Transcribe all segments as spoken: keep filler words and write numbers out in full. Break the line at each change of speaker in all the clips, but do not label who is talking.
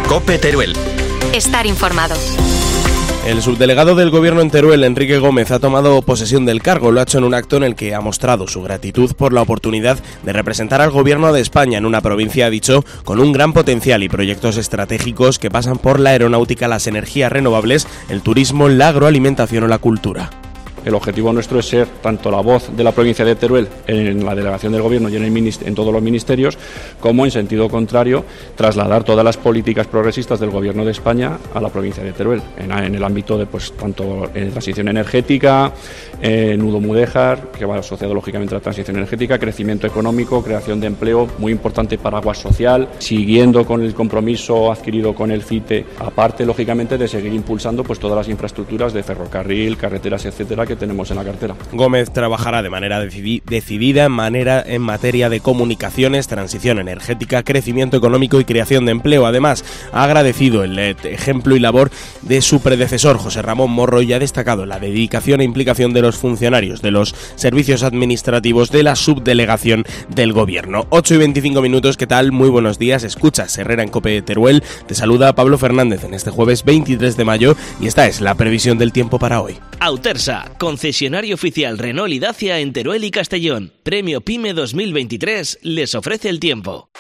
COPE Teruel.
Estar informado.
El subdelegado del Gobierno en Teruel, Enrique Gómez, ha tomado posesión del cargo. Lo ha hecho en un acto en el que ha mostrado su gratitud por la oportunidad de representar al Gobierno de España en una provincia, ha dicho, con un gran potencial y proyectos estratégicos que pasan por la aeronáutica, las energías renovables, el turismo, la agroalimentación o la cultura.
El objetivo nuestro es ser tanto la voz de la provincia de Teruel en la delegación del Gobierno y en, el minist- en todos los ministerios, como en sentido contrario, trasladar todas las políticas progresistas del Gobierno de España a la provincia de Teruel, en, en el ámbito de pues tanto en transición energética, eh, nudo Mudéjar, que va asociado lógicamente a la transición energética, crecimiento económico, creación de empleo, muy importante paraguas social, siguiendo con el compromiso adquirido con el CITE, aparte lógicamente de seguir impulsando pues todas las infraestructuras de ferrocarril, carreteras, etcétera, que tenemos en la cartera.
Gómez trabajará de manera decidi- decidida en, manera, en materia de comunicaciones, transición energética, crecimiento económico y creación de empleo. Además, ha agradecido el ejemplo y labor de su predecesor, José Ramón Morro, y ha destacado la dedicación e implicación de los funcionarios de los servicios administrativos de la subdelegación del Gobierno. ocho y veinticinco minutos, ¿qué tal? Muy buenos días, escuchas Herrera en COPE Teruel. Te saluda Pablo Fernández en este jueves veintitrés de mayo y esta es la previsión del tiempo para hoy.
Autersa, concesionario oficial Renault y Dacia en Teruel y Castellón. Premio PYME dos mil veintitrés les ofrece el tiempo.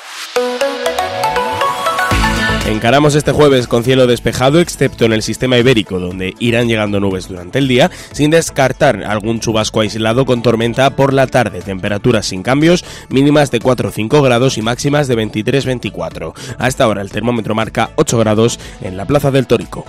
Encaramos este jueves con cielo despejado, excepto en el sistema ibérico, donde irán llegando nubes durante el día, sin descartar algún chubasco aislado con tormenta por la tarde. Temperaturas sin cambios, mínimas de cuatro o cinco grados y máximas de veintitrés a veinticuatro. A esta hora el termómetro marca ocho grados en la Plaza del Tórico.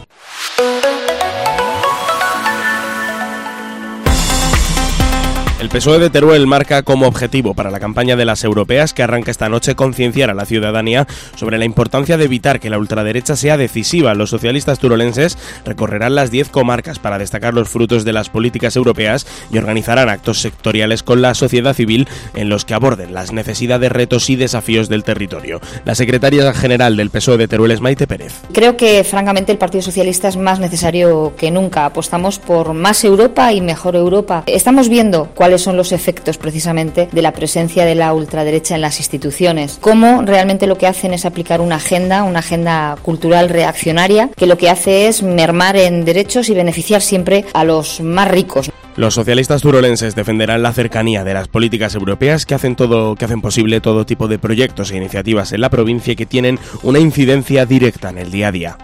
El P S O E de Teruel marca como objetivo para la campaña de las europeas que arranca esta noche concienciar a la ciudadanía sobre la importancia de evitar que la ultraderecha sea decisiva. Los socialistas turolenses recorrerán las diez comarcas para destacar los frutos de las políticas europeas y organizarán actos sectoriales con la sociedad civil en los que aborden las necesidades, retos y desafíos del territorio. La secretaria general del P S O E de Teruel es Maite Pérez.
Creo que francamente el Partido Socialista es más necesario que nunca. Apostamos por más Europa y mejor Europa. Estamos viendo cuál cuáles son los efectos precisamente de la presencia de la ultraderecha en las instituciones, cómo realmente lo que hacen es aplicar una agenda, una agenda cultural reaccionaria, que lo que hace es mermar en derechos y beneficiar siempre a los más ricos.
Los socialistas turolenses defenderán la cercanía de las políticas europeas que hacen todo, que hacen posible todo tipo de proyectos e iniciativas en la provincia y que tienen una incidencia directa en el día a día.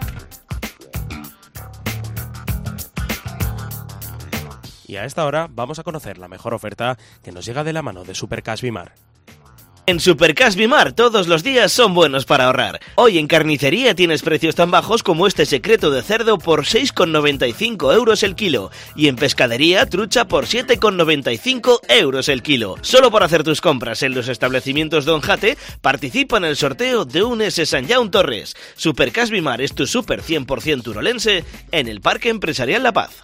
Y a esta hora vamos a conocer la mejor oferta que nos llega de la mano de Supercash Bimar.
En Supercash Bimar todos los días son buenos para ahorrar. Hoy en carnicería tienes precios tan bajos como este secreto de cerdo por seis con noventa y cinco euros el kilo. Y en pescadería trucha por siete con noventa y cinco euros el kilo. Solo por hacer tus compras en los establecimientos Don Jate, participa en el sorteo de un S San Jaume Torres. Supercash Bimar es tu super cien por ciento turolense en el Parque Empresarial La Paz.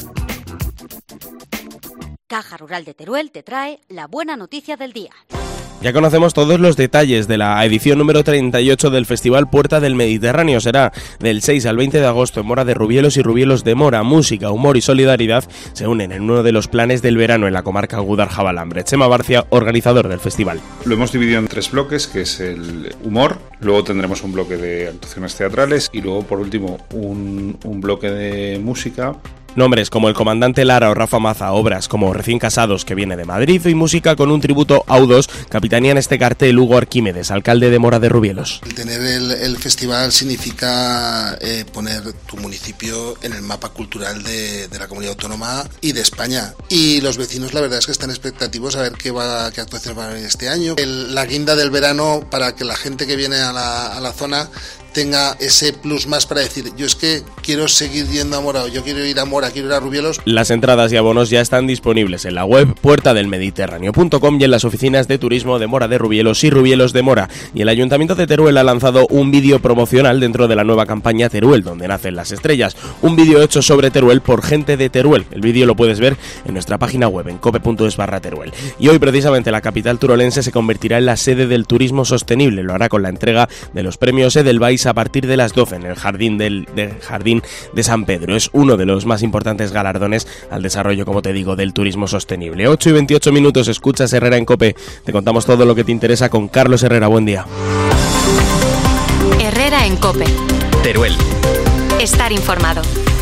Caja Rural de Teruel te trae la buena noticia del día.
Ya conocemos todos los detalles de la edición número treinta y ocho del Festival Puerta del Mediterráneo. Será del seis al veinte de agosto en Mora de Rubielos y Rubielos de Mora. Música, humor y solidaridad se unen en uno de los planes del verano en la comarca Gúdar-Jabalambre. Chema Barcia, organizador del festival.
Lo hemos dividido en tres bloques, que es el humor, luego tendremos un bloque de actuaciones teatrales y luego, por último, un, un bloque de música.
Nombres como el comandante Lara o Rafa Maza, obras como Recién Casados, que viene de Madrid, y música con un tributo a U dos, capitanían este cartel Hugo Arquímedes, alcalde de Mora de Rubielos.
El tener el, el festival significa eh, poner tu municipio en el mapa cultural de, de la comunidad autónoma y de España. Y los vecinos, la verdad es que están expectativos a ver qué, va, qué actuaciones van a venir este año. El, la guinda del verano para que la gente que viene a la, a la zona tenga ese plus más para decir, yo es que quiero seguir yendo a Mora, o yo quiero ir a Mora, quiero ir a Rubielos.
Las entradas y abonos ya están disponibles en la web puerta del mediterráneo punto com y en las oficinas de turismo de Mora de Rubielos y Rubielos de Mora. Y el Ayuntamiento de Teruel ha lanzado un vídeo promocional dentro de la nueva campaña Teruel, donde nacen las estrellas. Un vídeo hecho sobre Teruel por gente de Teruel. El vídeo lo puedes ver en nuestra página web en cope punto es barra Teruel. Y hoy precisamente la capital turolense se convertirá en la sede del turismo sostenible. Lo hará con la entrega de los premios Edelweiss a partir de las doce en el jardín del, del jardín de San Pedro. Es uno de los más importantes galardones al desarrollo, como te digo, del turismo sostenible. ocho y veintiocho minutos, escuchas Herrera en COPE. Te contamos todo lo que te interesa con Carlos Herrera. Buen día.
Herrera
Herrera en COPE.
Teruel.
Estar informado.